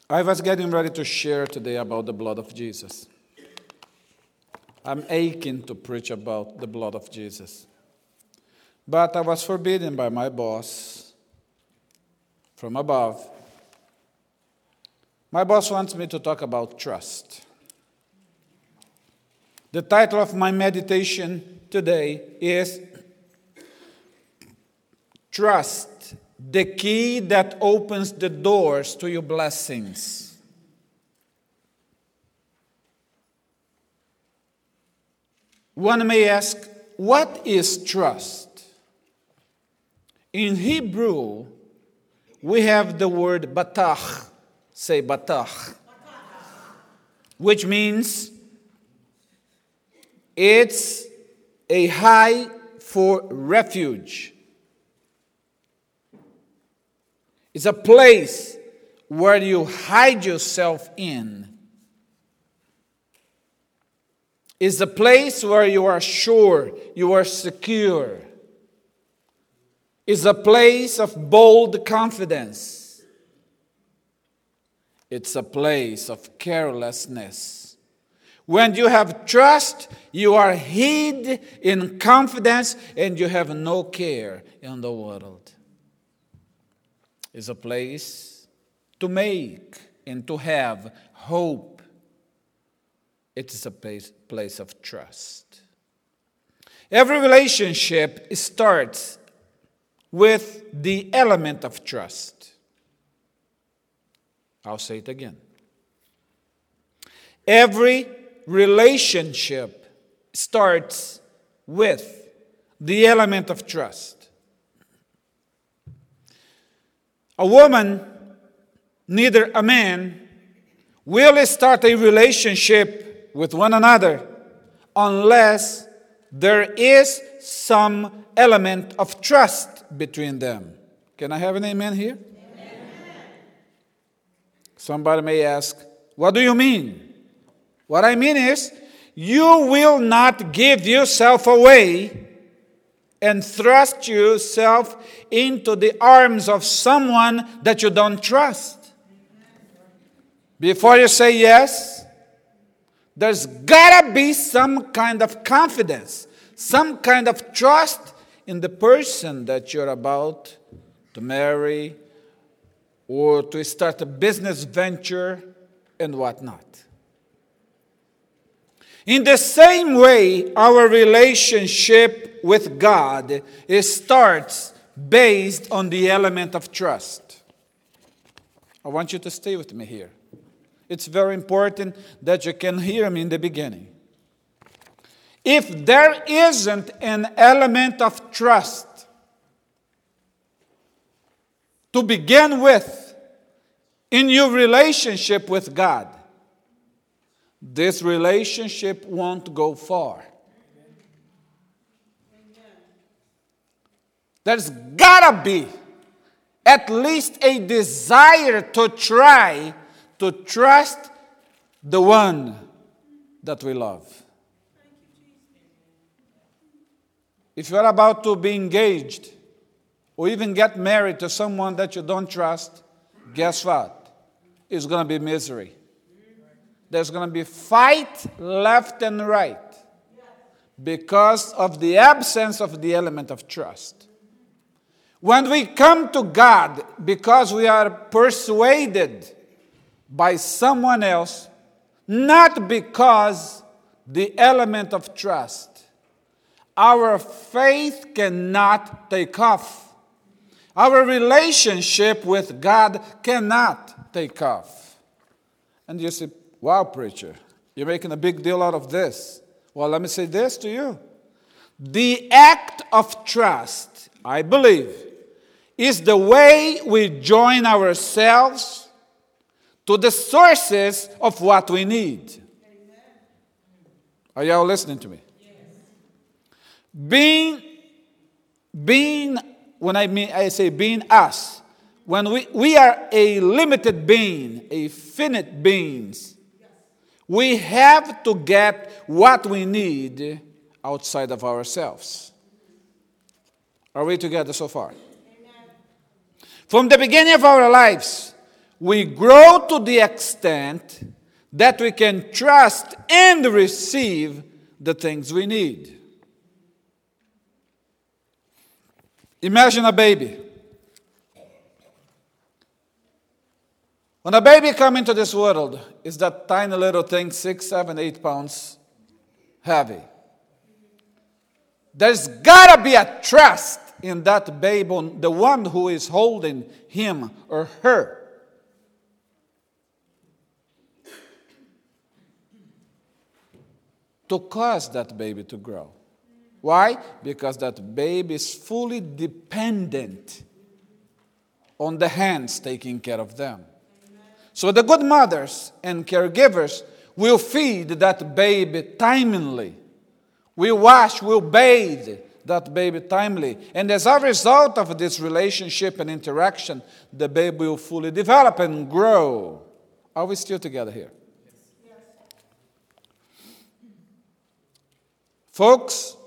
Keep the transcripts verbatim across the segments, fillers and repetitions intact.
I was getting ready to share today about the blood of Jesus. I'm aching to preach about the blood of Jesus. But I was forbidden by my boss from above. My boss wants me to talk about trust. The title of my meditation today is Trust, the key that opens the doors to your blessings. One may ask, what is trust? In Hebrew, we have the word batach. Say batach. Which means it's a high for refuge. It's a place where you hide yourself in. It's a place where you are sure, you are secure. It's a place of bold confidence. It's a place of carelessness. When you have trust, you are hid in confidence and you have no care in the world. It's a place to make and to have hope. It is a place, place of trust. Every relationship starts with the element of trust. I'll say it again. Every relationship starts with the element of trust. A woman, neither a man, will start a relationship with one another unless there is some element of trust between them. Can I have an amen here? Amen. Somebody may ask, what do you mean? What I mean is, you will not give yourself away and thrust yourself into the arms of someone that you don't trust. Before you say yes, there's gotta be some kind of confidence, some kind of trust in the person that you're about to marry or to start a business venture and whatnot. In the same way, our relationship with God it starts based on the element of trust. I want you to stay with me here. It's very important that you can hear me in the beginning. If there isn't an element of trust to begin with in your relationship with God, this relationship won't go far. There's gotta be at least a desire to try to trust the one that we love. If you're about to be engaged or even get married to someone that you don't trust, guess what? It's going to be misery. There's going to be fight left and right because of the absence of the element of trust. When we come to God because we are persuaded by someone else, not because the element of trust, our faith cannot take off. Our relationship with God cannot take off. And you say, wow, preacher, you're making a big deal out of this. Well, let me say this to you. The act of trust, I believe, is the way we join ourselves to the sources of what we need. Are y'all listening to me? Being, being, when I mean, I say being us, when we, we are a limited being, a finite beings, we have to get what we need outside of ourselves. Are we together so far? Amen. From the beginning of our lives, we grow to the extent that we can trust and receive the things we need. Imagine a baby. When a baby comes into this world, it's that tiny little thing, six, seven, eight pounds heavy. There's got to be a trust in that baby, the one who is holding him or her. To cause that baby to grow. Why? Because that baby is fully dependent on the hands taking care of them. So the good mothers and caregivers will feed that baby timely. Will wash, will bathe that baby timely. And as a result of this relationship and interaction, the baby will fully develop and grow. Are we still together here? Yes. Folks,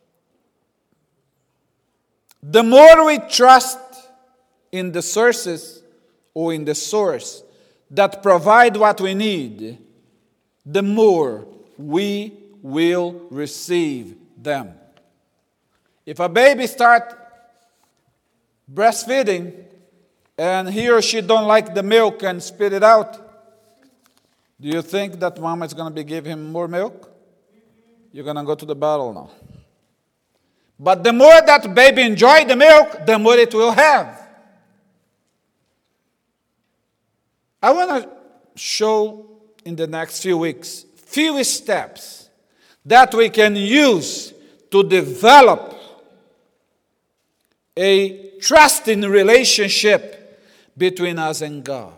the more we trust in the sources or in the source that provide what we need, the more we will receive them. If a baby starts breastfeeding and he or she don't like the milk and spit it out, do you think that mama is going to be giving him more milk? You're going to go to the bottle now. But the more that baby enjoys the milk, the more it will have. I want to show in the next few weeks few steps that we can use to develop a trusting relationship between us and God.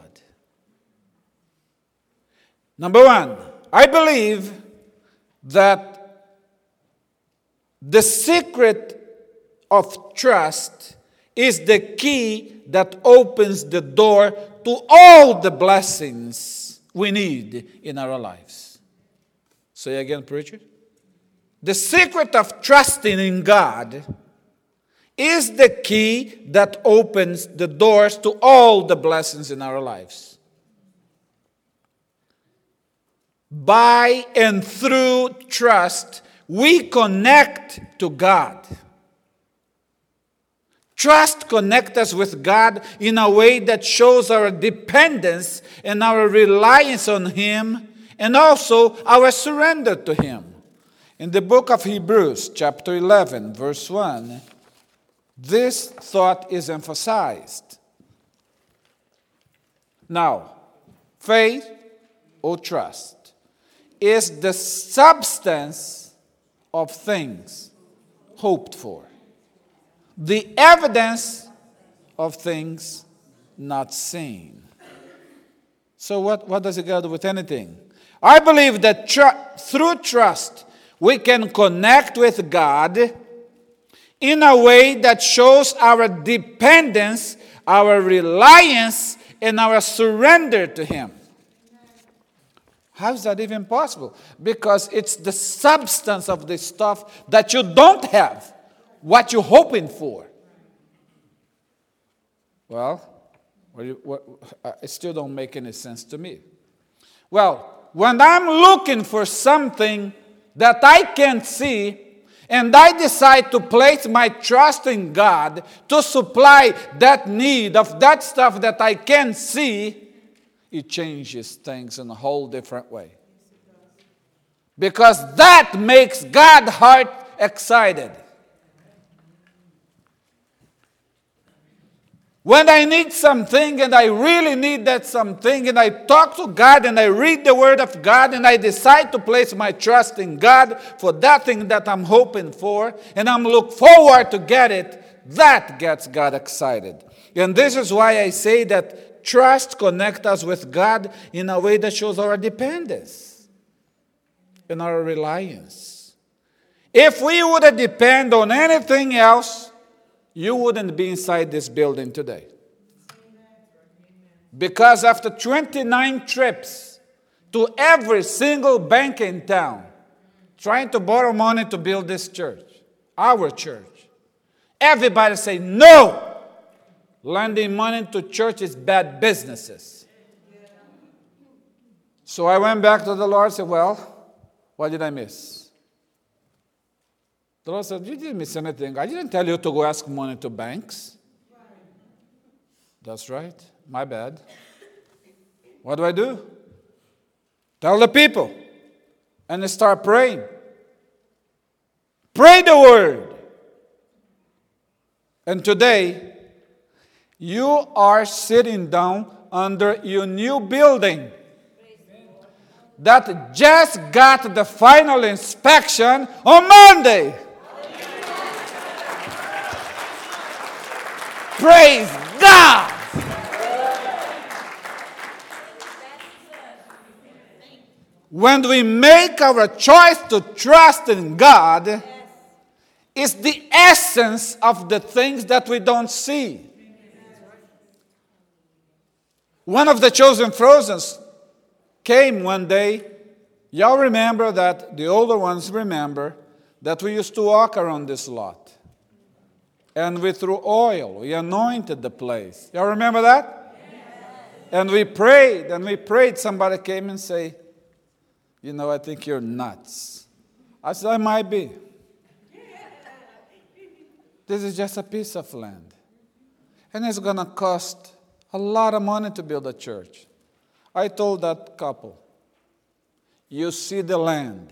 Number one, I believe that the secret of trust is the key that opens the door to all the blessings we need in our lives. Say again, preacher. The secret of trusting in God is the key that opens the doors to all the blessings in our lives. By and through trust, we connect to God. Trust connects us with God in a way that shows our dependence and our reliance on Him, and also our surrender to Him. In the book of Hebrews, chapter eleven, verse one, this thought is emphasized. Now, faith or trust is the substance of things hoped for, the evidence of things not seen. So what, what does it got to do with anything? I believe that tr- through trust, we can connect with God in a way that shows our dependence, our reliance, and our surrender to Him. How is that even possible? Because it's the substance of the stuff that you don't have, what you're hoping for. Well, what, what, it still don't make any sense to me. Well, when I'm looking for something that I can't see, and I decide to place my trust in God to supply that need of that stuff that I can't see, it changes things in a whole different way. Because that makes God's heart excited. When I need something and I really need that something and I talk to God and I read the Word of God and I decide to place my trust in God for that thing that I'm hoping for and I'm look forward to get it, that gets God excited. And this is why I say that trust connects us with God in a way that shows our dependence and our reliance. If we would depend on anything else, you wouldn't be inside this building today. Because after twenty-nine trips to every single bank in town, trying to borrow money to build this church, our church, everybody say, no, lending money to church is bad businesses. So I went back to the Lord and said, well, what did I miss? The Lord said, you didn't miss anything. I didn't tell you to go ask money to banks. That's right. My bad. What do I do? Tell the people. And they start praying. Pray the word. And today, you are sitting down under your new building that just got the final inspection on Monday. Praise God! When we make our choice to trust in God, it's the essence of the things that we don't see. One of the chosen Frozens came one day. Y'all remember that, the older ones remember, that we used to walk around this lot. And we threw oil. We anointed the place. Y'all remember that? Yes. And we prayed, and we prayed. Somebody came and said, you know, I think you're nuts. I said, I might be. This is just a piece of land. And it's going to cost a lot of money to build a church. I told that couple, you see the land.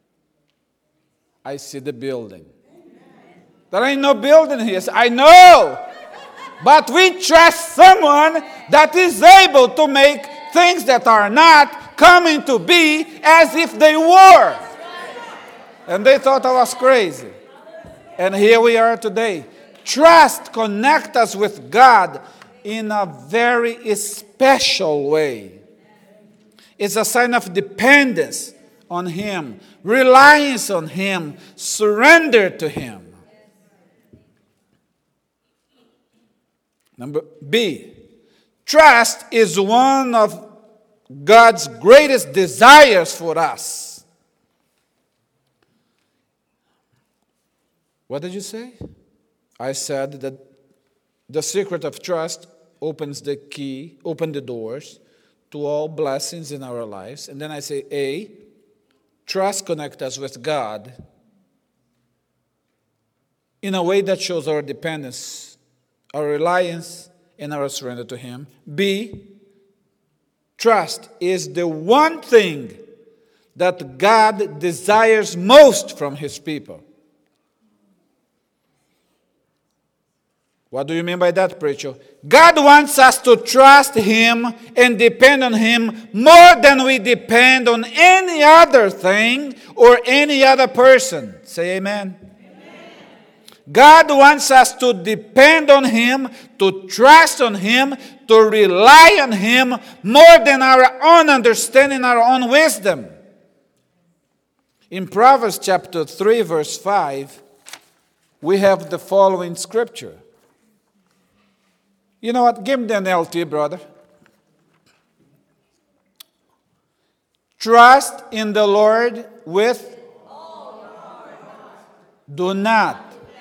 I see the building. There ain't no building here. I know. But we trust someone that is able to make things that are not coming to be as if they were. And they thought I was crazy. And here we are today. Trust connects us with God in a very special way. It's a sign of dependence on Him, reliance on Him, surrender to Him. Number B, trust is one of God's greatest desires for us. What did you say? I said that the secret of trust opens the key, open the doors to all blessings in our lives. And then I say A, trust connects us with God in a way that shows our dependence, our reliance, and our surrender to Him. B, trust is the one thing that God desires most from His people. What do you mean by that, preacher? God wants us to trust Him and depend on Him more than we depend on any other thing or any other person. Say amen. God wants us to depend on Him, to trust on Him, to rely on Him more than our own understanding, our own wisdom. In Proverbs chapter three, verse five, we have the following scripture. You know what? Give me the N L T, brother. Trust in the Lord with all your heart. Do not.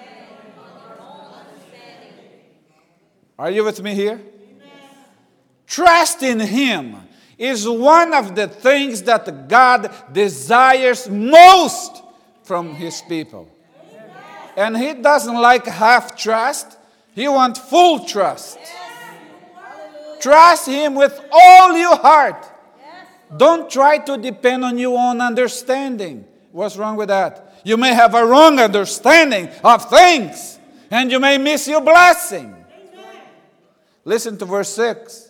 Are you with me here? Amen. Trust in Him is one of the things that God desires most from His people. Amen. And He doesn't like half trust. He wants full trust. Yes. Trust Him with all your heart. Yes. Don't try to depend on your own understanding. What's wrong with that? You may have a wrong understanding of things, and you may miss your blessing. Listen to verse six.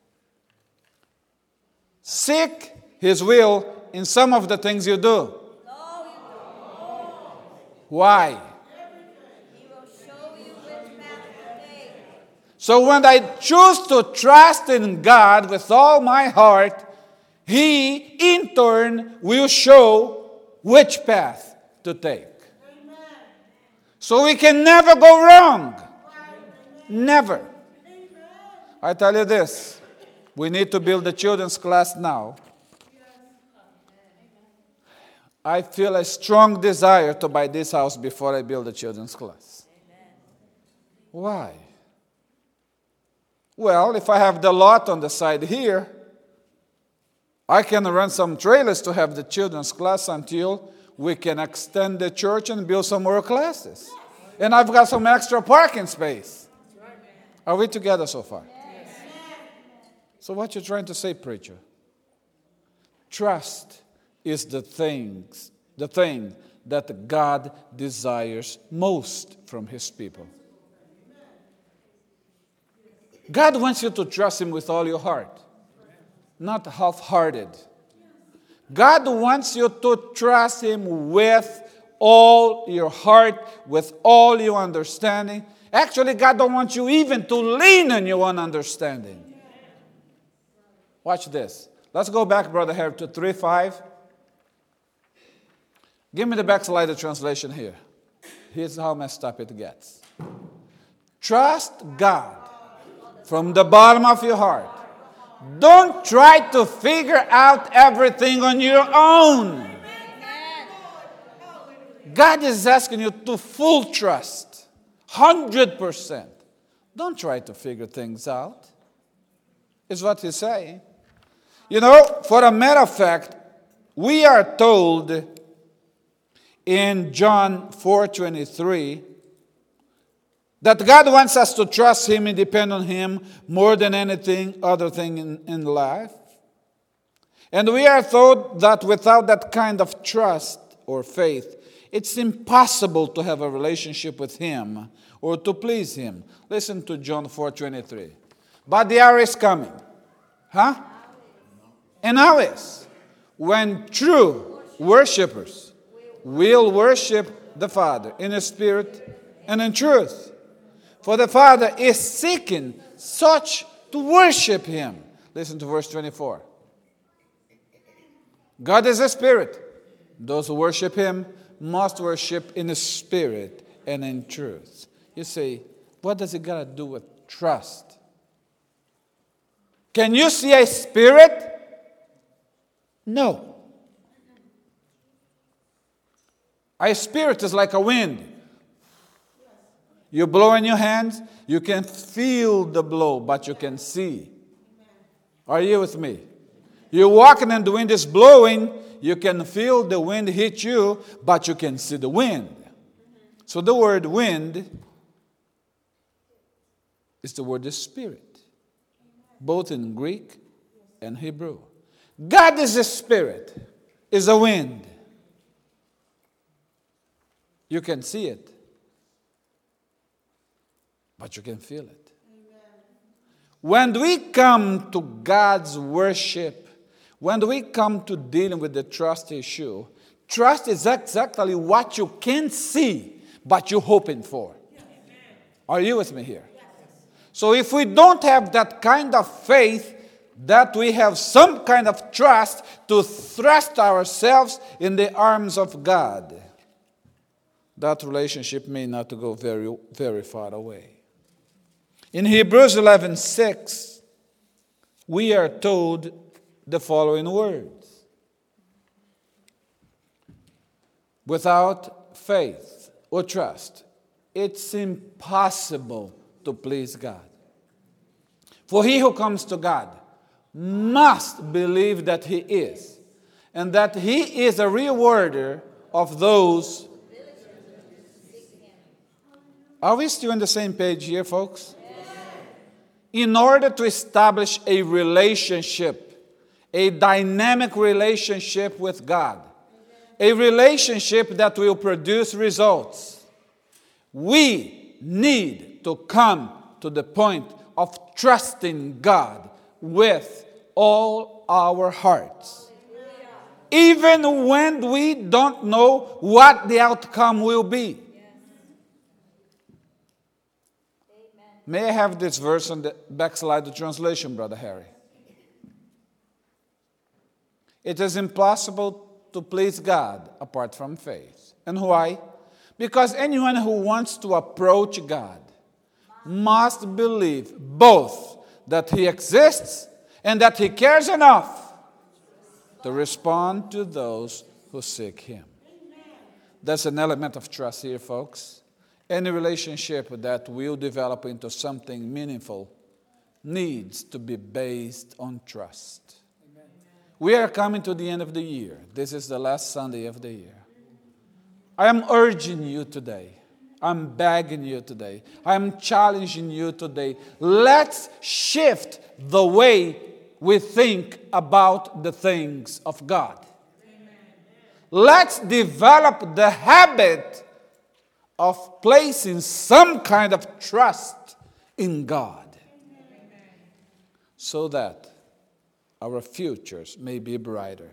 Seek His will in some of the things you do. Why? So when I choose to trust in God with all my heart, He in turn will show which path to take. So we can never go wrong. Never. I tell you this, we need to build a children's class now. I feel a strong desire to buy this house before I build a children's class. Why? Well, if I have the lot on the side here, I can rent some trailers to have the children's class until we can extend the church and build some more classes. And I've got some extra parking space. Are we together so far? So what you're trying to say, preacher? Trust is the things, the thing that God desires most from his people. God wants you to trust him with all your heart, not half-hearted. God wants you to trust him with all your heart, with all your understanding. Actually, God don't want you even to lean on your own understanding. Watch this. Let's go back, Brother Harry, to three five. Give me the backslider translation here. Here's how messed up it gets. Trust God from the bottom of your heart. Don't try to figure out everything on your own. God is asking you to full trust, one hundred percent. Don't try to figure things out, is what he's saying. You know, for a matter of fact, we are told in John four twenty-three that God wants us to trust him and depend on him more than anything other thing in, in life. And we are told that without that kind of trust or faith, it's impossible to have a relationship with him or to please him. Listen to John four twenty-three. But the hour is coming. Huh? And now is when true worshipers will worship the Father in the Spirit and in truth. For the Father is seeking such to worship him. Listen to verse twenty-four. God is a spirit. Those who worship him must worship in the Spirit and in truth. You say, what does it got to do with trust? Can you see a spirit? No. A spirit is like a wind. You blow in your hands, you can feel the blow, but you can see. Are you with me? You're walking and the wind is blowing, you can feel the wind hit you, but you can see the wind. So the word wind is the word the spirit, both in Greek and Hebrew. God is a spirit, is a wind. You can see it, but you can feel it. When we come to God's worship, when we come to dealing with the trust issue, trust is exactly what you can't see, but you're hoping for. Are you with me here? So if we don't have that kind of faith, that we have some kind of trust to thrust ourselves in the arms of God, that relationship may not go very, very far away. In Hebrews eleven six, we are told the following words. Without faith or trust, it's impossible to please God. For he who comes to God must believe that he is, and that he is a rewarder of those. Are we still on the same page here, folks? In order to establish a relationship, a dynamic relationship with God, a relationship that will produce results, we need to come to the point of trusting God with all our hearts. Even when we don't know what the outcome will be. May I have this verse on the backslide, the translation, Brother Harry? It is impossible to please God apart from faith. And why? Because anyone who wants to approach God must believe both that he exists and that he cares enough to respond to those who seek him. There's an element of trust here, folks. Any relationship that will develop into something meaningful needs to be based on trust. Amen. We are coming to the end of the year. This is the last Sunday of the year. I am urging you today. I'm begging you today. I'm challenging you today. Let's shift the way we think about the things of God. Let's develop the habit of placing some kind of trust in God so that our futures may be brighter.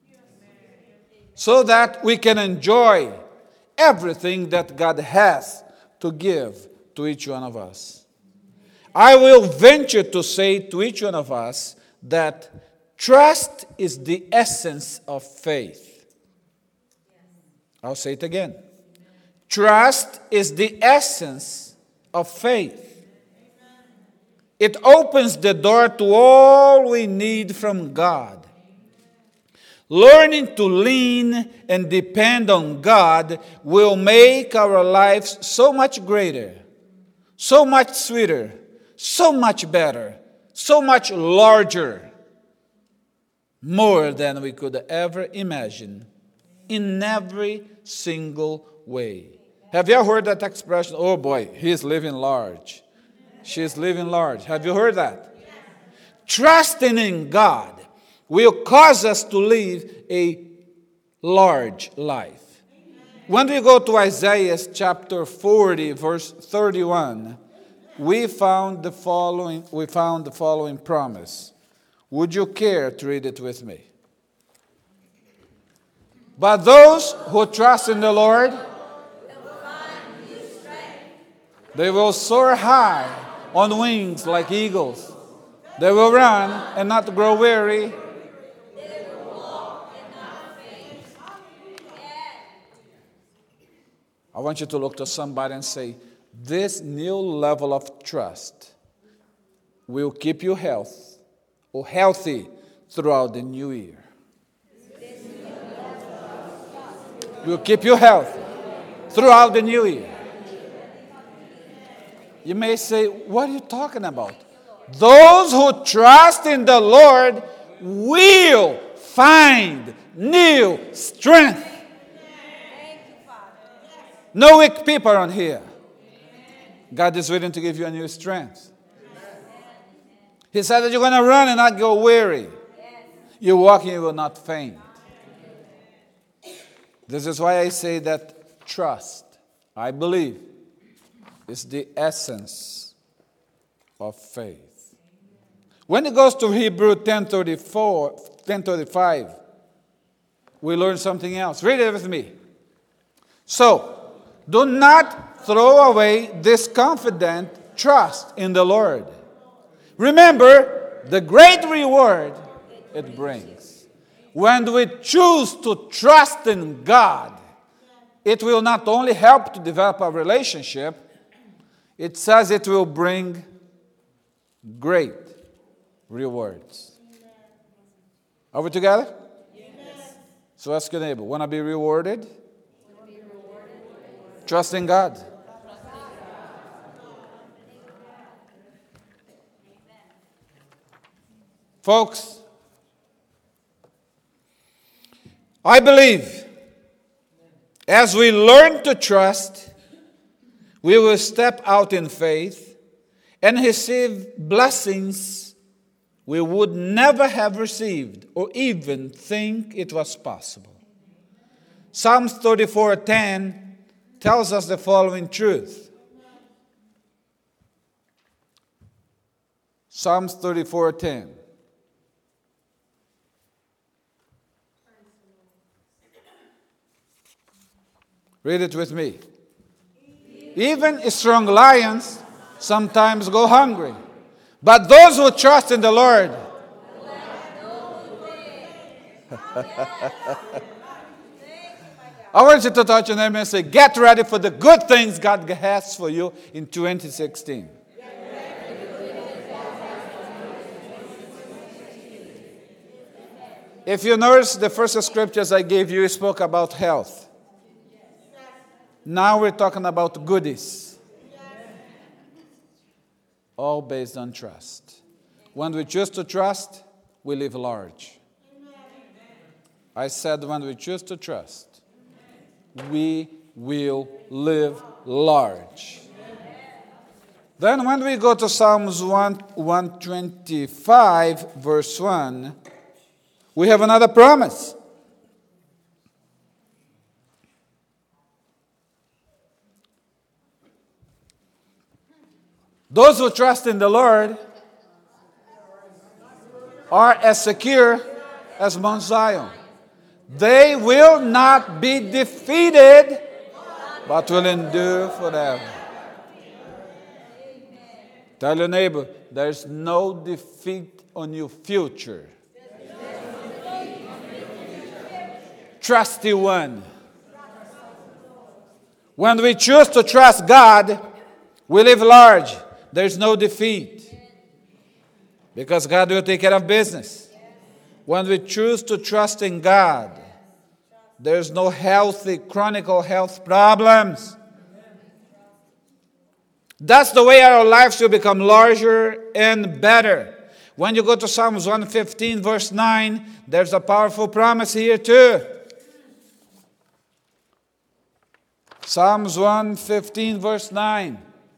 So that we can enjoy everything that God has to give to each one of us. I will venture to say to each one of us that trust is the essence of faith. I'll say it again. Trust is the essence of faith. It opens the door to all we need from God. Learning to lean and depend on God will make our lives so much greater, so much sweeter, so much better, so much larger, more than we could ever imagine, in every single way. Have you ever heard that expression? Oh boy, he's living large. She's living large. Have you heard that? Trusting in God will cause us to live a large life. When we go to Isaiah chapter forty, verse thirty-one, we found the following, we found the following promise. Would you care to read it with me? But those who trust in the Lord, they will soar high on wings like eagles. They will run and not grow weary. I want you to look to somebody and say, this new level of trust will keep you health or healthy throughout the new year. Will keep you healthy throughout the new year. You may say, what are you talking about? Those who trust in the Lord will find new strength. No weak people around here. God is willing to give you a new strength. He said that you're going to run and not go weary. You walk and you will not faint. This is why I say that trust, I believe, is the essence of faith. When it goes to Hebrews ten thirty-four, ten thirty-five, we learn something else. Read it with me. So, do not throw away this confident trust in the Lord. Remember the great reward it brings. When we choose to trust in God, it will not only help to develop a relationship, it says it will bring great rewards. Are we together? Yes. So ask your neighbor, want to be rewarded? Trust in God. Folks, I believe as we learn to trust, we will step out in faith and receive blessings we would never have received or even think it was possible. Psalms thirty-four ten tells us the following truth. Psalms thirty-four ten. Read it with me. Even strong lions sometimes go hungry, but those who trust in the Lord. I want you to touch your neighbor and say, get ready for the good things God has for you in twenty sixteen. If you notice, the first scriptures I gave you spoke about health. Now we're talking about goodies. All based on trust. When we choose to trust, we live large. I said when we choose to trust, we will live large. Then when we go to Psalms one twenty-five, verse one, we have another promise. Those who trust in the Lord are as secure as Mount Zion. They will not be defeated, but will endure forever. Tell your neighbor, there's no defeat on your future. Trusty one. When we choose to trust God, we live large. There's no defeat. Because God will take care of business. When we choose to trust in God, there's no healthy, chronic health problems. That's the way our lives will become larger and better. When you go to Psalms one fifteen, verse nine, there's a powerful promise here too. Psalms one fifteen, verse nine.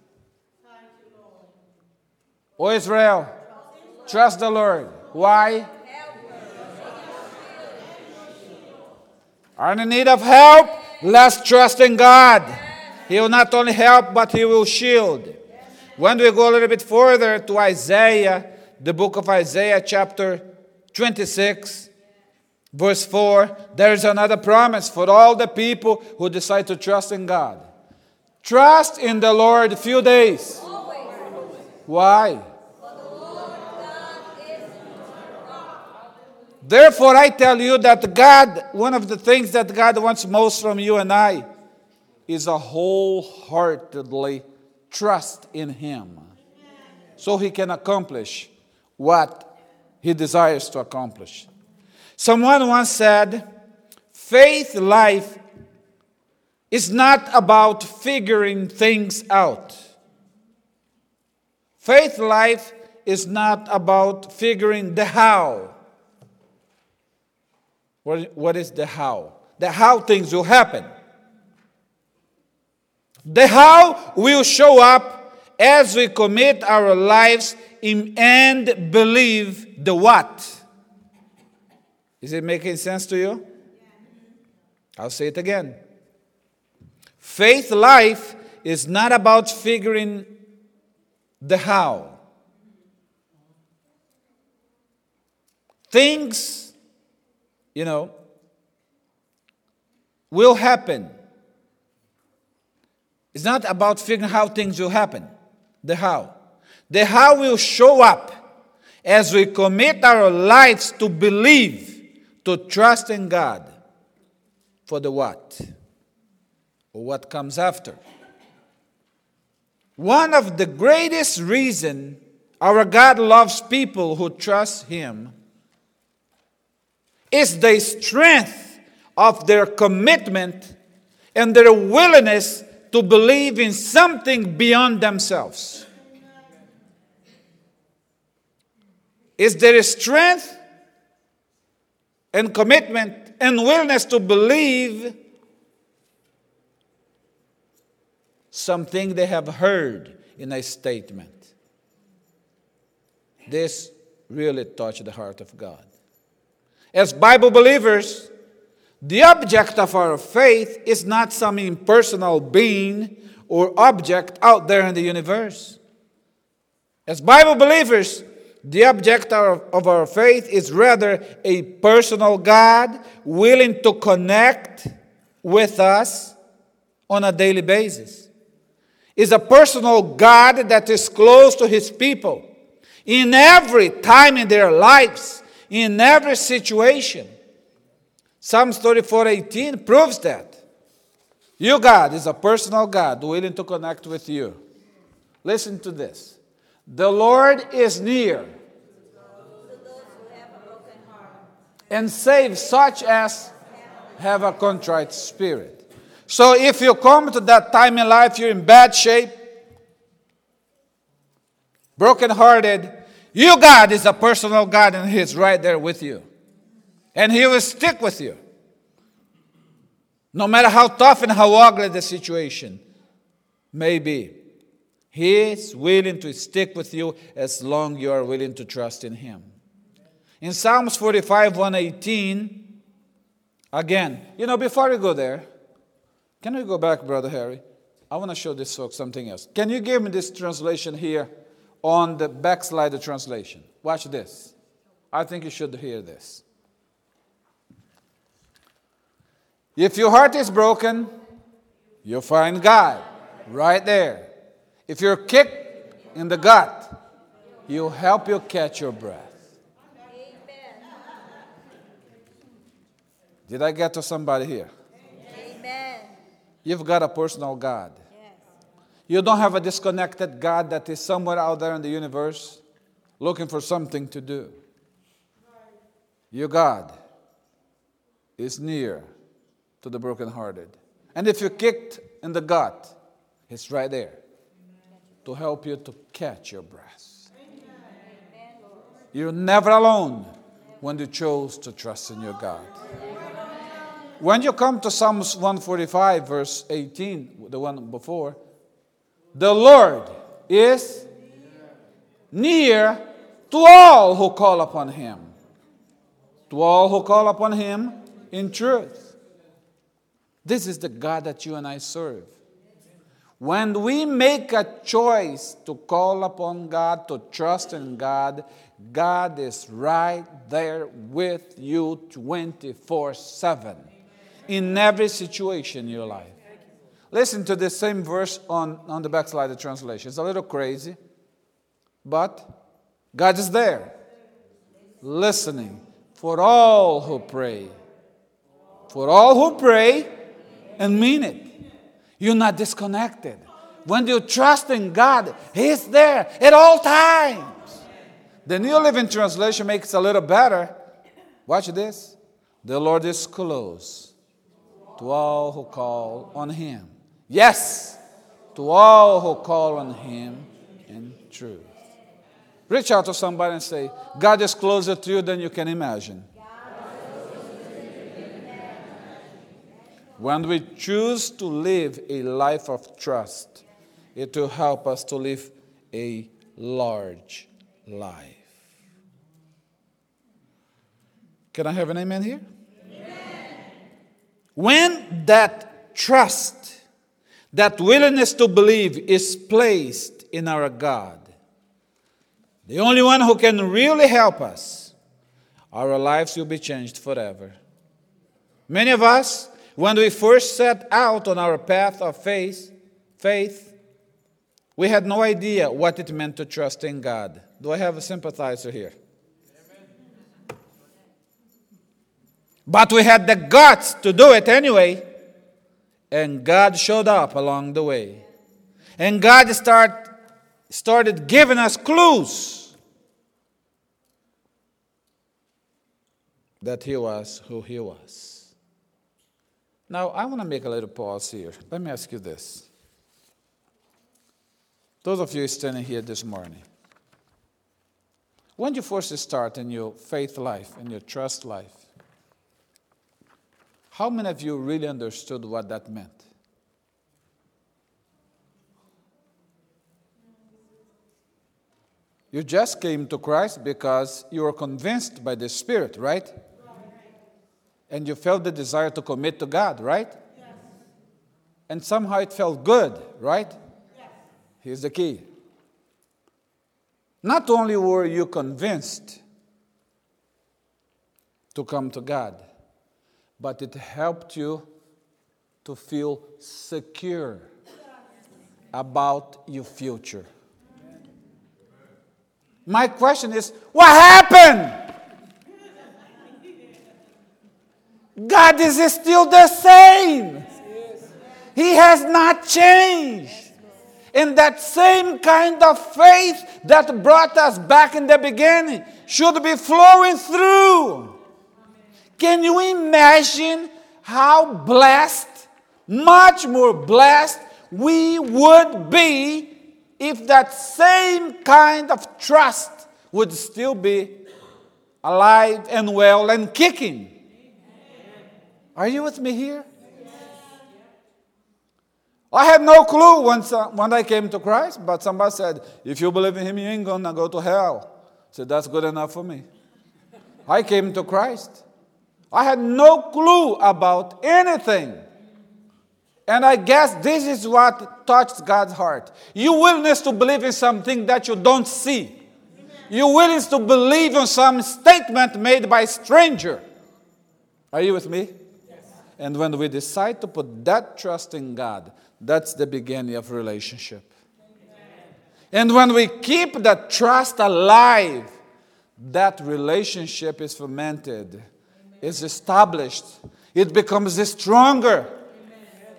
O Israel, trust the Lord. Why? Are in need of help? Let's trust in God. He will not only help, but He will shield. When we go a little bit further to Isaiah, the book of Isaiah, chapter twenty-six, verse four, there is another promise for all the people who decide to trust in God. Trust in the Lord a few days. Why? Therefore, I tell you that God, one of the things that God wants most from you and I is a wholeheartedly trust in Him so He can accomplish what He desires to accomplish. Someone once said, faith life is not about figuring things out. Faith life is not about figuring the how. What, what is the how? The how things will happen. The how will show up as we commit our lives in, and believe the what. Is it making sense to you? I'll say it again. Faith life is not about figuring the how. Things, you know, will happen. It's not about figuring how things will happen. The how. The how will show up as we commit our lives to believe, to trust in God for the what, or what comes after. One of the greatest reasons our God loves people who trust Him is the strength of their commitment and their willingness to believe in something beyond themselves. Is their strength and commitment and willingness to believe something they have heard in a statement. This really touched the heart of God. As Bible believers, the object of our faith is not some impersonal being or object out there in the universe. As Bible believers, the object of our faith is rather a personal God willing to connect with us on a daily basis. It's a personal God that is close to His people in every time in their lives, in every situation. Psalms thirty-four eighteen proves that. Your God is a personal God willing to connect with you. Listen to this. The Lord is near and save such as have a contrite spirit. So if you come to that time in life, you're in bad shape, brokenhearted, your God is a personal God and He's right there with you. And He will stick with you. No matter how tough and how ugly the situation may be. He is willing to stick with you as long as you are willing to trust in Him. In Psalms forty-five, one eighteen, again, you know, before we go there, can we go back, Brother Harry? I want to show this folks something else. Can you give me this translation here on the backslide translation? Watch this. I think you should hear this. If your heart is broken, you'll find God right there. If you're kicked in the gut, He'll help you catch your breath. Did I get to somebody here? Amen. You've got a personal God. Yes. You don't have a disconnected God that is somewhere out there in the universe looking for something to do. Your God is near to the brokenhearted. And if you're kicked in the gut, He's right there to help you to catch your breath. You're never alone when you chose to trust in your God. When you come to Psalms one forty-five, verse eighteen, the one before, the Lord is near to all who call upon Him. To all who call upon Him in truth. This is the God that you and I serve. When we make a choice to call upon God, to trust in God, God is right there with you twenty-four seven in every situation in your life. Listen to this same verse on, on the backslider translation. It's a little crazy, but God is there, listening for all who pray. For all who pray and mean it. You're not disconnected. When you trust in God, He's there at all times. The New Living Translation makes it a little better. Watch this. The Lord is close to all who call on Him. Yes, to all who call on Him in truth. Reach out to somebody and say, God is closer to you than you can imagine. When we choose to live a life of trust, it will help us to live a large life. Can I have an amen here? Amen. When that trust, that willingness to believe is placed in our God, the only one who can really help us, our lives will be changed forever. Many of us, when we first set out on our path of faith, faith, we had no idea what it meant to trust in God. Do I have a sympathizer here? Amen. But we had the guts to do it anyway, and God showed up along the way. And God start, started giving us clues that He was who He was. Now, I want to make a little pause here. Let me ask you this. Those of you standing here this morning, when you first start in your faith life, in your trust life, how many of you really understood what that meant? You just came to Christ because you were convinced by the Spirit, right? And you felt the desire to commit to God, right? Yes. And somehow it felt good, right? Yes. Here's the key. Not only were you convinced to come to God, but it helped you to feel secure about your future. My question is, what happened? God is still the same. He has not changed. And that same kind of faith that brought us back in the beginning should be flowing through. Can you imagine how blessed, much more blessed we would be if that same kind of trust would still be alive and well and kicking. Are you with me here? I had no clue when, when I came to Christ, but somebody said, if you believe in him, you ain't going to go to hell. I said, that's good enough for me. I came to Christ. I had no clue about anything. And I guess this is what touched God's heart. Your willingness to believe in something that you don't see. Your willingness to believe in some statement made by a stranger. Are you with me? Yes. And when we decide to put that trust in God, that's the beginning of relationship. Amen. And when we keep that trust alive, that relationship is fermented, Amen. Is established. It becomes stronger. Amen.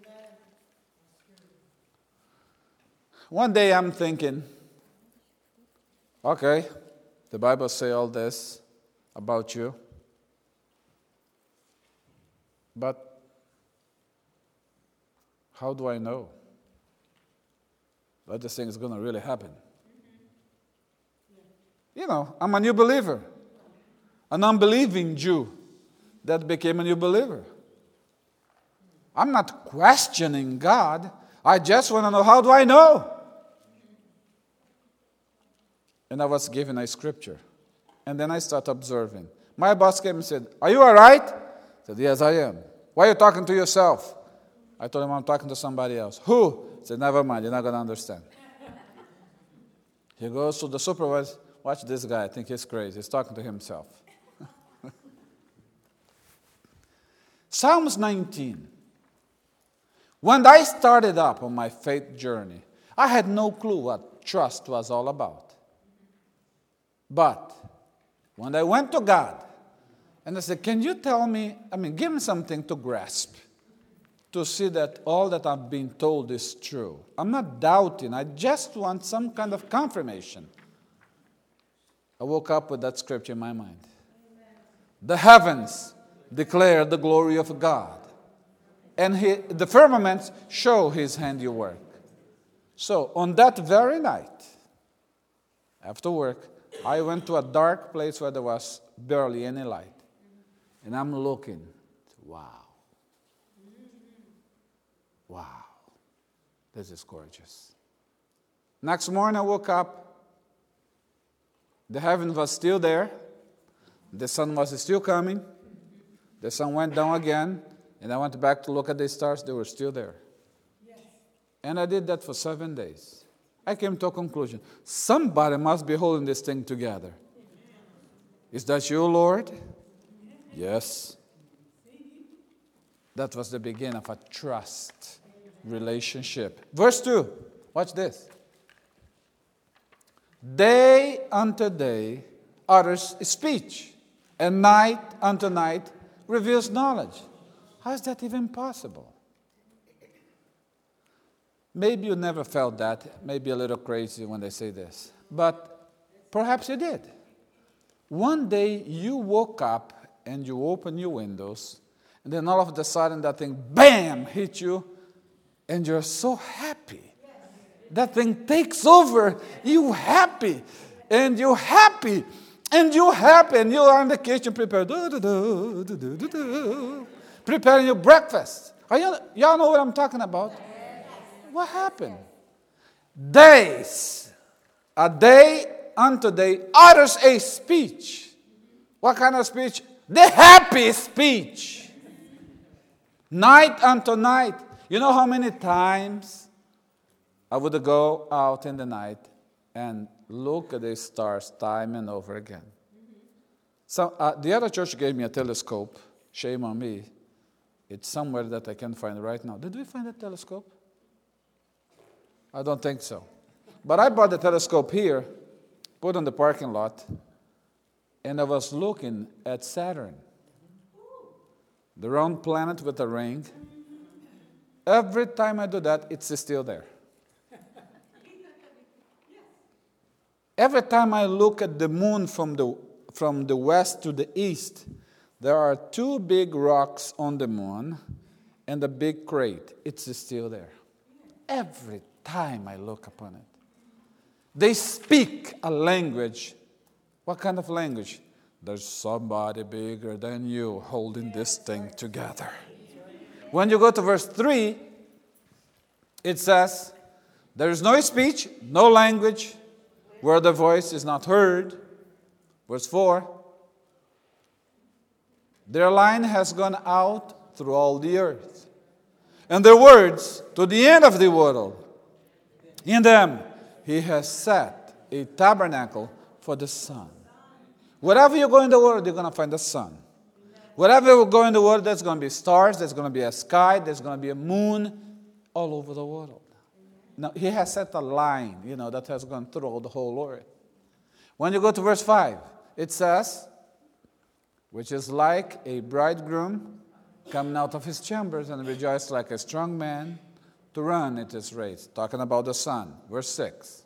One day I'm thinking, okay, the Bible says all this about you, but how do I know that this thing is going to really happen? You know, I'm a new believer. An unbelieving Jew that became a new believer. I'm not questioning God. I just want to know, how do I know? And I was given a scripture. And then I started observing. My boss came and said, are you all right? I said, yes, I am. Why are you talking to yourself? I told him I'm talking to somebody else. Who? He said, never mind, you're not going to understand. He goes to the supervisor. Watch this guy. I think he's crazy. He's talking to himself. Psalms nineteen. When I started up on my faith journey, I had no clue what trust was all about. But when I went to God, and I said, can you tell me, I mean, give me something to grasp, to see that all that I've been told is true. I'm not doubting. I just want some kind of confirmation. I woke up with that scripture in my mind. Amen. The heavens declare the glory of God, and he, the firmaments show his handiwork. So on that very night, after work, I went to a dark place where there was barely any light. And I'm looking. Wow. Wow. This is gorgeous. Next morning I woke up. The heaven was still there. The sun was still coming. The sun went down again. And I went back to look at the stars. They were still there. Yes. And I did that for seven days. I came to a conclusion. Somebody must be holding this thing together. Is that you, Lord? Yes. That was the beginning of a trust relationship. Verse two. Watch this. Day unto day utters speech, and night unto night reveals knowledge. How is that even possible? Maybe you never felt that. Maybe a little crazy when they say this. But perhaps you did. One day you woke up and you open your windows, and then all of a sudden that thing, bam, hit you, and you're so happy. That thing takes over. You happy, and you're happy, and you're happy, and you are in the kitchen preparing, preparing your breakfast. Are you, y'all know what I'm talking about? What happened? Days, a day unto day utters a speech. What kind of speech? The happy speech. Night unto night. You know how many times I would go out in the night and look at the stars time and over again. So uh, the other church gave me a telescope. Shame on me. It's somewhere that I can't find right now. Did we find a telescope? I don't think so. But I bought the telescope here, put on the parking lot, and I was looking at Saturn, the round planet with a ring. Every time I do that, it's still there. Every time I look at the moon from the, from the west to the east, there are two big rocks on the moon and a big crate. It's still there. Every time I look upon it. They speak a language. What kind of language? There's somebody bigger than you holding this thing together. When you go to verse three, it says, there is no speech, no language, where the voice is not heard. Verse four, their line has gone out through all the earth, and their words to the end of the world. In them he has set a tabernacle for the sun. Wherever you go in the world, you're going to find the sun. Wherever you go in the world, there's going to be stars, there's going to be a sky, there's going to be a moon all over the world. Now, he has set a line, you know, that has gone through the whole earth. When you go to verse five, it says, which is like a bridegroom coming out of his chambers and rejoice like a strong man to run at his race. Talking about the sun. Verse six.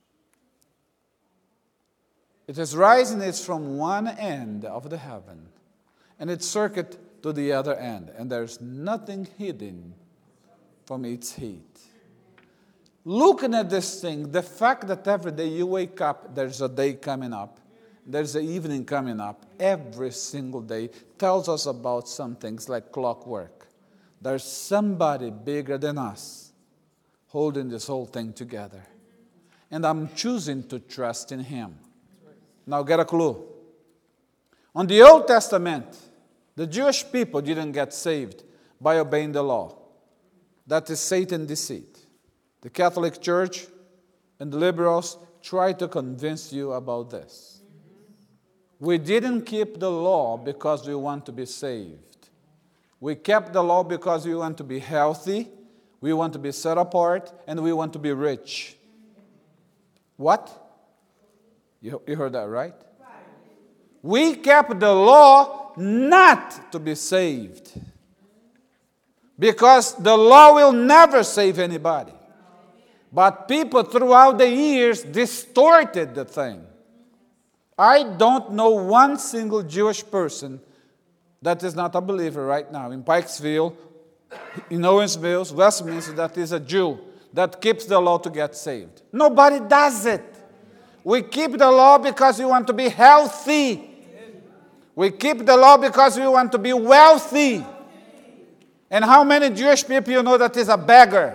It is rising is from one end of the heaven, and its circuit to the other end, and there's nothing hidden from its heat. Looking at this thing, the fact that every day you wake up, there's a day coming up, there's an evening coming up, every single day tells us about some things like clockwork. There's somebody bigger than us holding this whole thing together. And I'm choosing to trust in him. Now get a clue. On the Old Testament, the Jewish people didn't get saved by obeying the law. That is Satan's deceit. The Catholic Church and the liberals try to convince you about this. We didn't keep the law because we want to be saved. We kept the law because we want to be healthy, we want to be set apart, and we want to be rich. What? You, you heard that right? We kept the law not to be saved. Because the law will never save anybody. But people throughout the years distorted the thing. I don't know one single Jewish person that is not a believer right now in Pikesville, in Owens Mills, Westminster, that is a Jew that keeps the law to get saved. Nobody does it. We keep the law because we want to be healthy. We keep the law because we want to be wealthy. And how many Jewish people you know that is a beggar?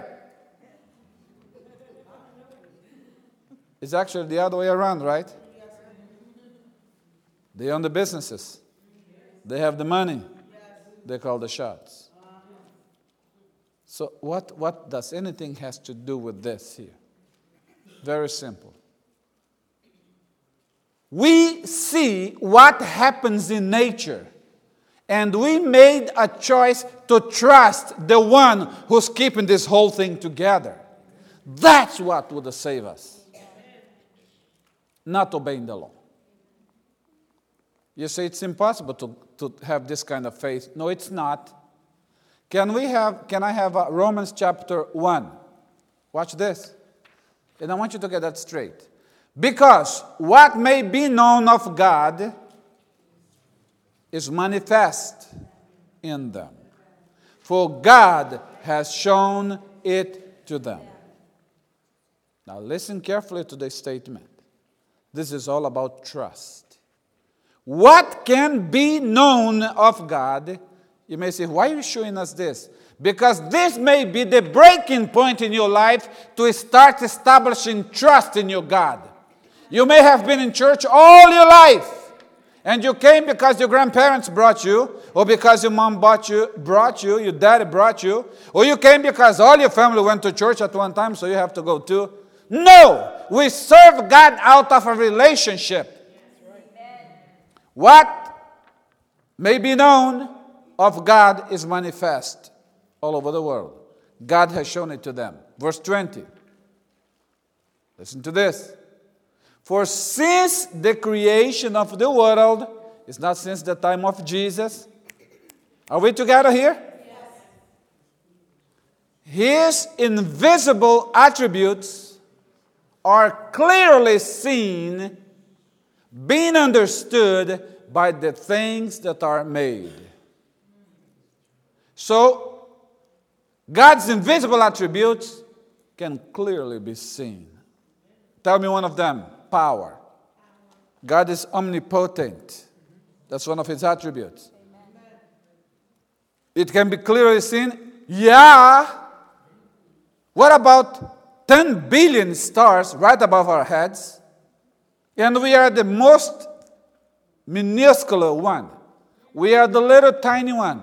It's actually the other way around, right? They own the businesses. They have the money. They call the shots. So what, what does anything has to do with this here? Very simple. We see what happens in nature, and we made a choice to trust the one who's keeping this whole thing together. That's what would save us. Not obeying the law. You say it's impossible to, to have this kind of faith. No, it's not. Can we have? Can I have uh, Romans chapter one? Watch this. And I want you to get that straight. Because what may be known of God is manifest in them. For God has shown it to them. Now listen carefully to this statement. This is all about trust. What can be known of God? You may say, why are you showing us this? Because this may be the breaking point in your life to start establishing trust in your God. You may have been in church all your life, and you came because your grandparents brought you, or because your mom brought you, brought you, your daddy brought you, or you came because all your family went to church at one time, so you have to go too. No! We serve God out of a relationship. What may be known of God is manifest all over the world. God has shown it to them. Verse twenty. Listen to this. For since the creation of the world, it's not since the time of Jesus. Are we together here? Yes. His invisible attributes are clearly seen, being understood by the things that are made. So, God's invisible attributes can clearly be seen. Tell me one of them. Power. God is omnipotent. That's one of his attributes. Amen. It can be clearly seen. Yeah. What about ten billion stars right above our heads? And we are the most minuscule one. We are the little tiny one.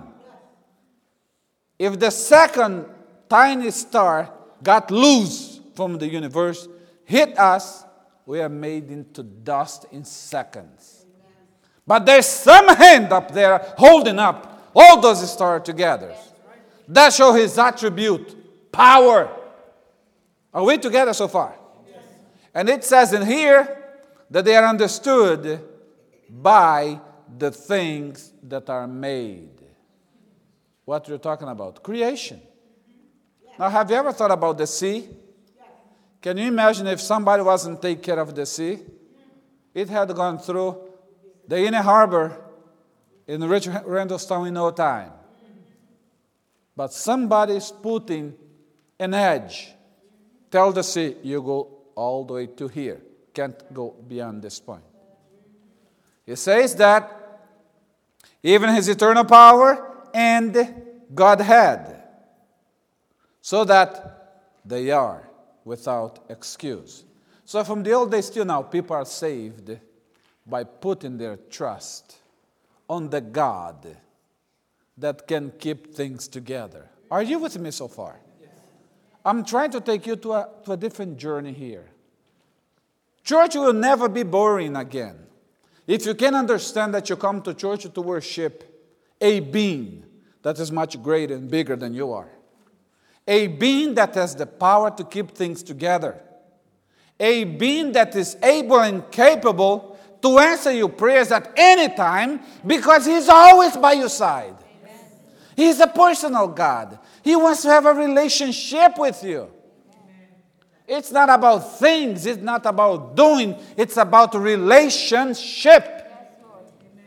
If the second tiny star got loose from the universe, hit us, we are made into dust in seconds. But there's some hand up there holding up all those stars together. That shows his attribute, power. Are we together so far? And it says in here that they are understood by the things that are made. What you're talking about? Creation. Now, have you ever thought about the sea? Can you imagine if somebody wasn't taking care of the sea? It had gone through the inner harbor in Rich Randallstown in no time. But somebody's putting an edge. Tell the sea, you go all the way to here. Can't go beyond this point. He says that even his eternal power and Godhead, so that they are without excuse. So from the old days till now, people are saved by putting their trust on the God that can keep things together. Are you with me so far? Yes. I'm trying to take you to a, to a different journey here. Church will never be boring again. If you can understand that you come to church to worship a being that is much greater and bigger than you are. A being that has the power to keep things together. A being that is able and capable to answer your prayers at any time because he's always by your side. Amen. He's a personal God. He wants to have a relationship with you. Amen. It's not about things. It's not about doing. It's about relationship. Yes,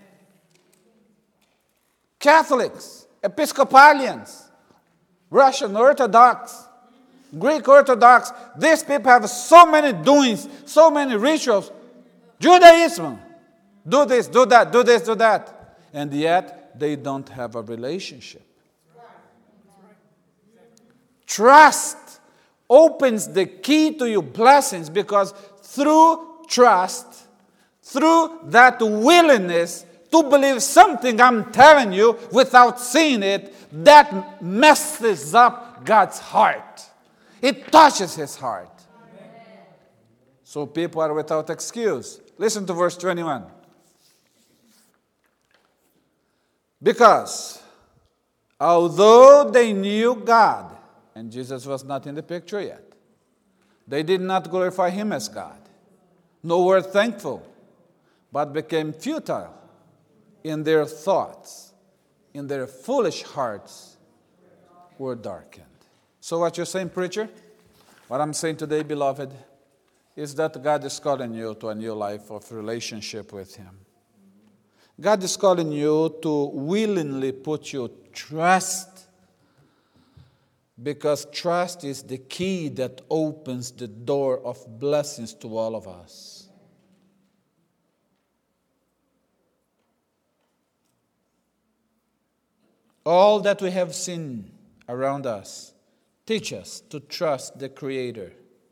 Catholics, Episcopalians, Russian Orthodox, Greek Orthodox, these people have so many doings, so many rituals. Judaism, do this, do that, do this, do that. And yet, they don't have a relationship. Trust opens the key to your blessings because through trust, through that willingness to believe something I'm telling you without seeing it, that messes up God's heart. It touches his heart. Amen. So people are without excuse. Listen to verse twenty-one. Because although they knew God, and Jesus was not in the picture yet, they did not glorify him as God, nor were thankful, but became futile in their thoughts, in their foolish hearts were darkened. So what you're saying, preacher? What I'm saying today, beloved, is that God is calling you to a new life of relationship with him. God is calling you to willingly put your trust, because trust is the key that opens the door of blessings to all of us. All that we have seen around us teach us to trust the Creator.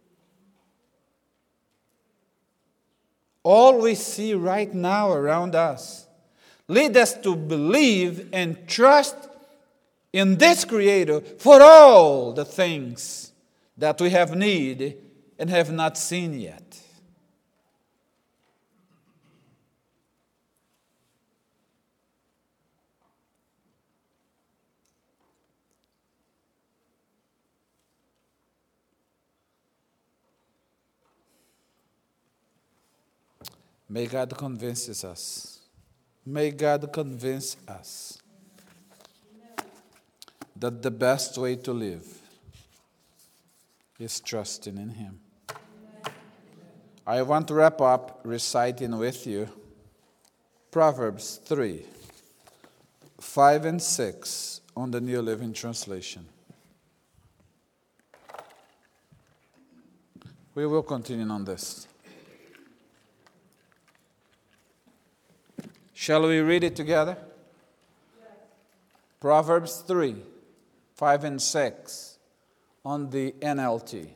All we see right now around us lead us to believe and trust in this Creator for all the things that we have need and have not seen yet. May God convince us. May God convince us that the best way to live is trusting in him. I want to wrap up reciting with you Proverbs three, five and six on the New Living Translation. We will continue on this. Shall we read it together? Yes. Proverbs three, five and six on the N L T.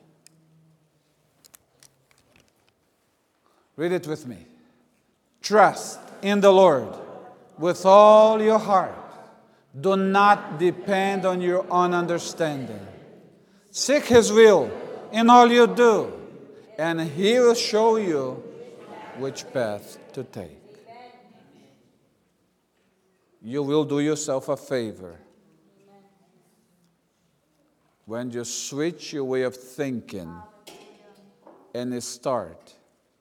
Read it with me. Trust in the Lord with all your heart. Do not depend on your own understanding. Seek His will in all you do, and He will show you which path to take. You will do yourself a favor when you switch your way of thinking and start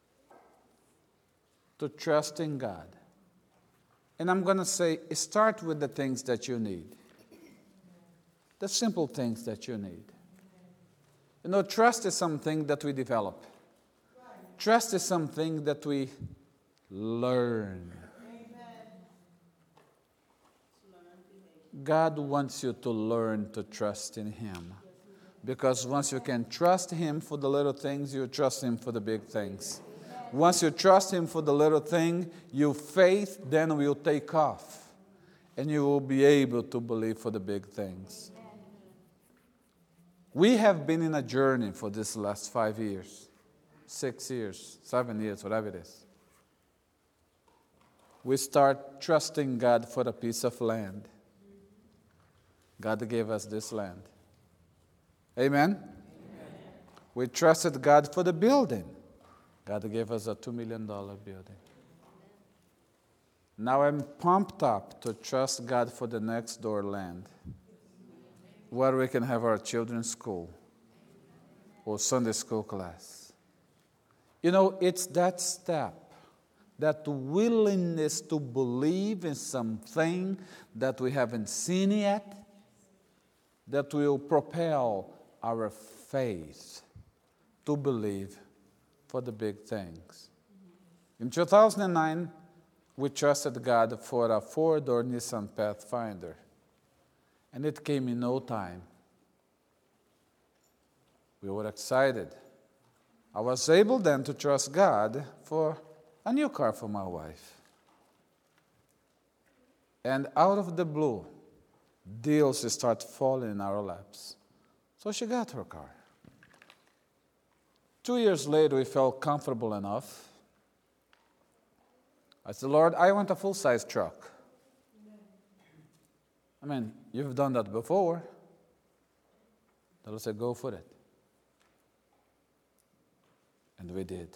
to trust in God. And I'm going to say, start with the things that you need. The simple things that you need. You know, trust is something that we develop. Trust is something that we learn. God wants you to learn to trust in Him. Because once you can trust Him for the little things, you trust Him for the big things. Once you trust Him for the little thing, your faith then will take off. And you will be able to believe for the big things. We have been in a journey for this last five years, six years, seven years, whatever it is. We start trusting God for a piece of land. God gave us this land. Amen? Amen? We trusted God for the building. God gave us a two million dollars building. Now I'm pumped up to trust God for the next door land, where we can have our children's school or Sunday school class. You know, it's that step, that willingness to believe in something that we haven't seen yet, that will propel our faith to believe for the big things. In two thousand nine, we trusted God for a four-door Nissan Pathfinder. And it came in no time. We were excited. I was able then to trust God for a new car for my wife. And out of the blue, deals start falling in our laps. So she got her car. Two years later, we felt comfortable enough. I said, Lord, I want a full-size truck. I mean, you've done that before. The Lord said, go for it. And we did.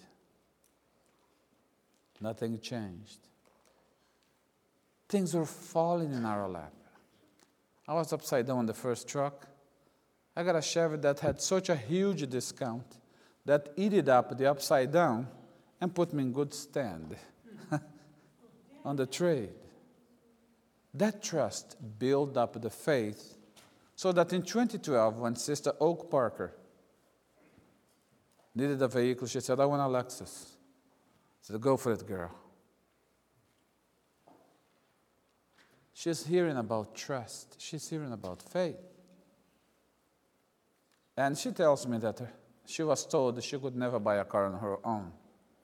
Nothing changed. Things were falling in our lap. I was upside down on the first truck. I got a Chevy that had such a huge discount that eated up the upside down and put me in good stand on the trade. That trust built up the faith so that in twenty twelve, when Sister Oak Parker needed a vehicle, she said, I want a Lexus. I said, go for it, girl. She's hearing about trust. She's hearing about faith. And she tells me that she was told she could never buy a car on her own.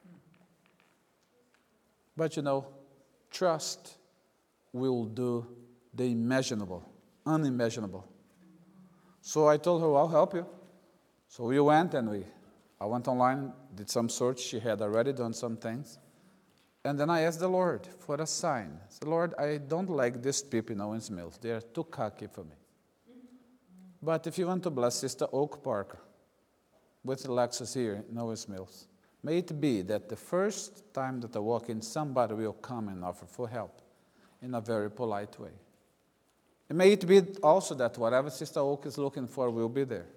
But you know, trust will do the imaginable, unimaginable. So I told her, I'll help you. So we went and we, I went online, did some search. She had already done some things. And then I asked the Lord for a sign. I said, Lord, I don't like these people in Owens Mills. They are too cocky for me. But if you want to bless Sister Oak Parker with Lexus here in Owens Mills, may it be that the first time that I walk in, somebody will come and offer for help in a very polite way. And may it be also that whatever Sister Oak is looking for will be there.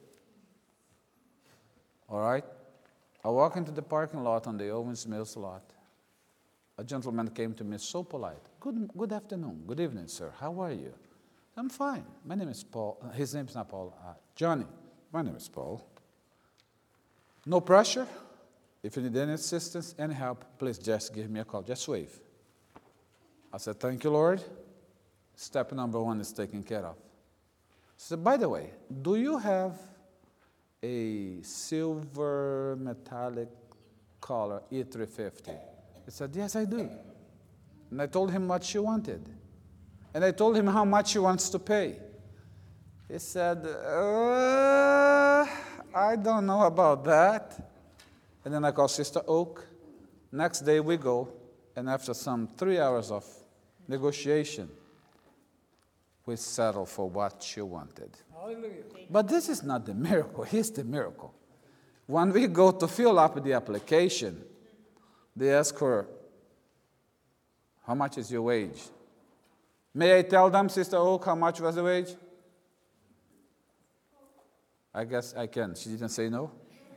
All right? I walk into the parking lot on the Owens Mills lot. A gentleman came to me so polite. Good, good afternoon. Good evening, sir. How are you? I'm fine. My name is Paul. His name is not Paul. Uh, Johnny. My name is Paul. No pressure. If you need any assistance, any help, please just give me a call. Just wave. I said, thank you, Lord. Step number one is taken care of. So, by the way, do you have a silver metallic color E three fifty? He said, yes, I do. And I told him what she wanted. And I told him how much she wants to pay. He said, uh, I don't know about that. And then I called Sister Oak. Next day we go, and after some three hours of negotiation, we settled for what she wanted. Hallelujah. But this is not the miracle. Here's the miracle. When we go to fill up the application, they ask her, how much is your wage? May I tell them, Sister Oak, how much was the wage? I guess I can. She didn't say no.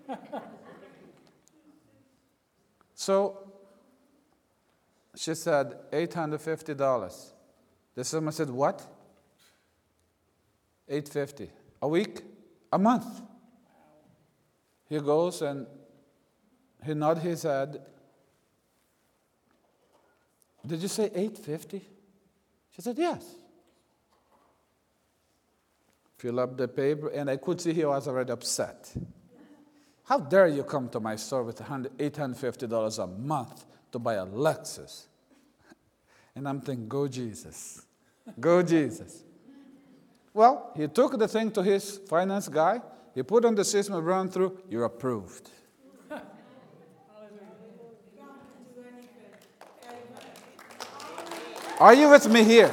So she said, eight hundred fifty dollars. The woman said, what? eight hundred fifty dollars. A week? A month. He goes and he nodded his head. Did you say eight hundred fifty dollars? She said, yes. Fill up the paper, and I could see he was already upset. How dare you come to my store with eight hundred fifty dollars a month to buy a Lexus? And I'm thinking, go Jesus. Go Jesus. Well, he took the thing to his finance guy. He put on the system, run through. You're approved. Are you with me here?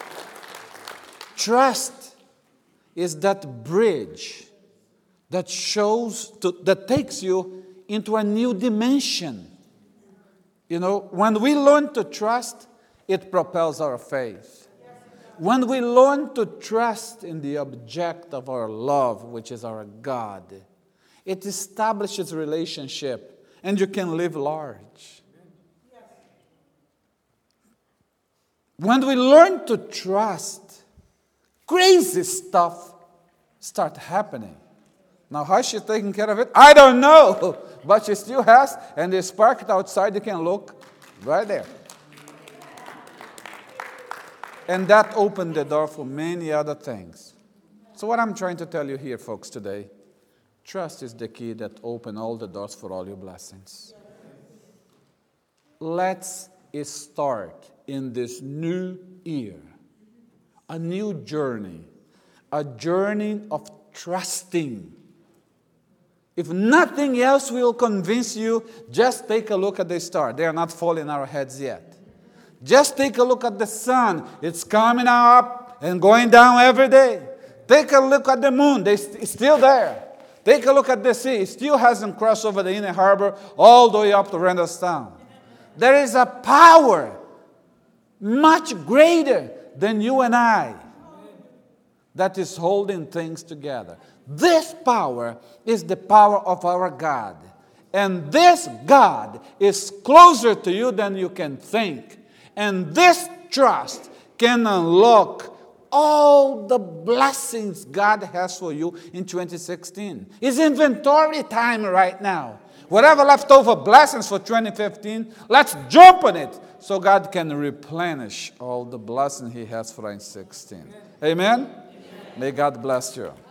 Trust is that bridge that shows, to, that takes you into a new dimension. You know, when we learn to trust, it propels our faith. When we learn to trust in the object of our love, which is our God, it establishes relationship, and you can live large. When we learn to trust, crazy stuff start happening. Now, how she's taking care of it, I don't know. But she still has, and it's parked outside. You can look right there. And that opened the door for many other things. So what I'm trying to tell you here, folks, today, trust is the key that opens all the doors for all your blessings. Let's start in this new year, a new journey, a journey of trusting. If nothing else will convince you, just take a look at the star. They are not falling in our heads yet. Just take a look at the sun. It's coming up and going down every day. Take a look at the moon. It's still there. Take a look at the sea. It still hasn't crossed over the inner harbor all the way up to Randallstown. There is a power much greater than you and I that is holding things together. This power is the power of our God. And this God is closer to you than you can think. And this trust can unlock all the blessings God has for you in twenty sixteen. It's inventory time right now. Whatever leftover blessings for twenty fifteen, let's jump on it so God can replenish all the blessings He has for twenty sixteen. Amen? Amen? May God bless you.